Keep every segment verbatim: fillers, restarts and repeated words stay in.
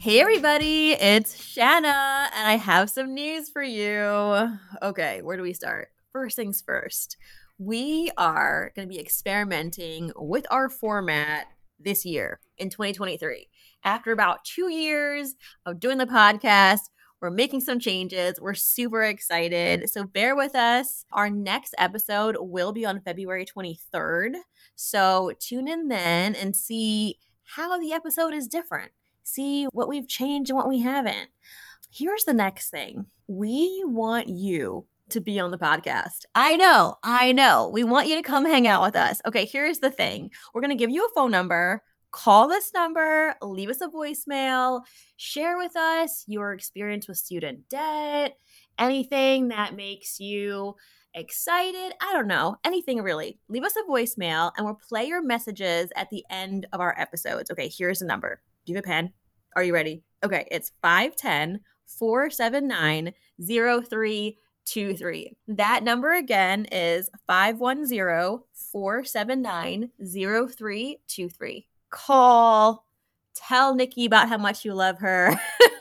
Hey everybody, it's Shanna, and I have some news for you. Okay, where do we start? First things first, we are going to be experimenting with our format this year in twenty twenty-three. After about two years of doing the podcast, we're making some changes. We're super excited. So bear with us. Our next episode will be on February twenty-third. So tune in then and see how the episode is different. See what we've changed and what we haven't. Here's the next thing. We want you to be on the podcast. I know, I know. We want you to come hang out with us. Okay, here's the thing. We're going to give you a phone number. Call this number, leave us a voicemail, share with us your experience with student debt, anything that makes you excited. I don't know, anything really. Leave us a voicemail and we'll play your messages at the end of our episodes. Okay, here's the number. Do you have a pen? Are you ready? Okay, it's five one zero, four seven nine, zero three two three. That number again is five one zero, four seven nine, zero three two three. Call. Tell Nikki about how much you love her.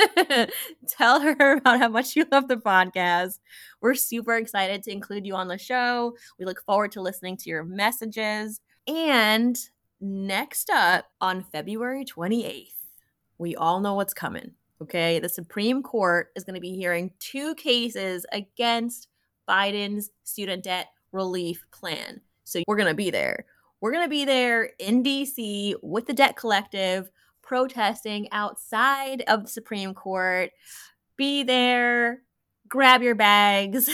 Tell her about how much you love the podcast. We're super excited to include you on the show. We look forward to listening to your messages. And next up on February twenty-eighth, we all know what's coming, okay? The Supreme Court is going to be hearing two cases against Biden's student debt relief plan. So we're going to be there. We're going to be there in D C with the Debt Collective, protesting outside of the Supreme Court. Be there. Grab your bags.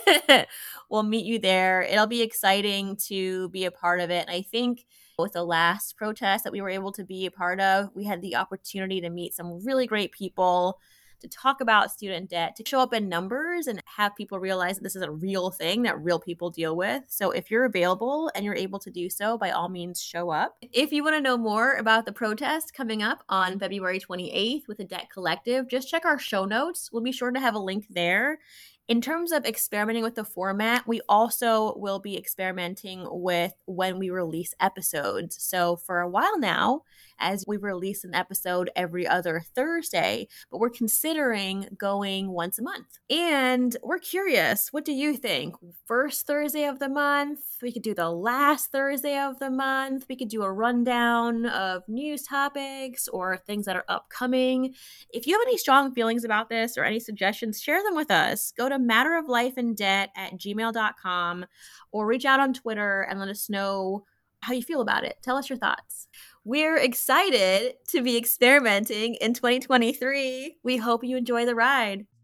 We'll meet you there. It'll be exciting to be a part of it. And I think with the last protest that we were able to be a part of, we had the opportunity to meet some really great people, to talk about student debt, to show up in numbers and have people realize that this is a real thing that real people deal with. So if you're available and you're able to do so, by all means, show up. If you want to know more about the protest coming up on February twenty-eighth with the Debt Collective, just check our show notes. We'll be sure to have a link there. In terms of experimenting with the format, we also will be experimenting with when we release episodes. So for a while now, as we release an episode every other Thursday, but we're considering going once a month. And we're curious, what do you think? First Thursday of the month? We could do the last Thursday of the month. We could do a rundown of news topics or things that are upcoming. If you have any strong feelings about this or any suggestions, share them with us. Go to matteroflifeanddebt at gmail dot com or reach out on Twitter and let us know how you feel about it. Tell us your thoughts. We're excited to be experimenting in twenty twenty-three. We hope you enjoy the ride.